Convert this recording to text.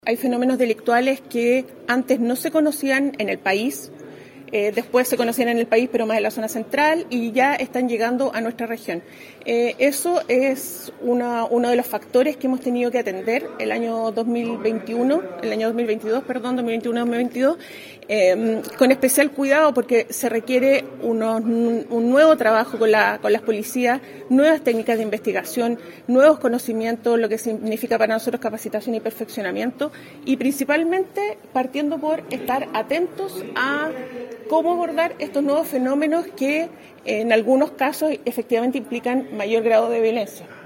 Hay fenómenos delictuales que antes no se conocían en el país, después se conocían en el país, pero más en la zona central, y ya están llegando a nuestra región. Eso es uno de los factores que hemos tenido que atender el año 2021, el año 2022, perdón, 2021-2022, con especial cuidado porque se requiere un nuevo trabajo con las policías, nuevas técnicas de investigación, nuevos conocimientos, lo que significa para nosotros capacitación y perfeccionamiento, y principalmente partiendo por estar atentos a cómo abordar estos nuevos fenómenos que en algunos casos efectivamente implican mayor grado de violencia.